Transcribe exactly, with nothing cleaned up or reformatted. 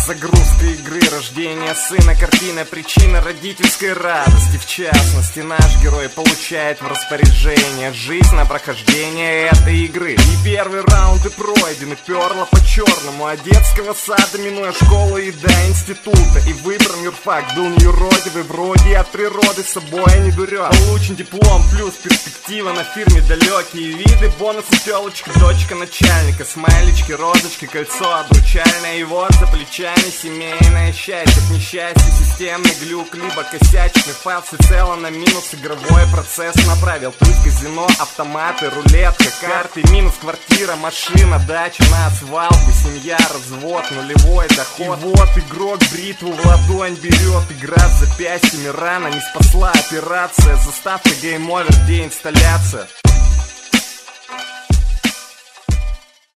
Загрузка игры, рождение сына, картина, причина родительской радости. В частности, наш герой получает в распоряжение жизнь на прохождение этой игры. И первый раунд и пройден, и перла по черному. От детского сада, минуя школу и до института. И выбран юрфак, был неюродивый, вроде от природы собой не дурен. Получен диплом, плюс перспектива на фирме, далекие виды, бонусы, телочка, дочка начальника, смайлички, розочки, кольцо обручальное. И вот за плечами семейное счастье, к несчастью системный глюк, либо косячный файл, всецело на минус игровой процесс направил. Плюс казино, автоматы, рулетка, карты, минус квартира, машина, дача на свалку, семья, развод, нулевой доход. И вот игрок бритву в ладонь берет, игра с запястьями, рано не спасла операция, заставка гейм овер, деинсталляция.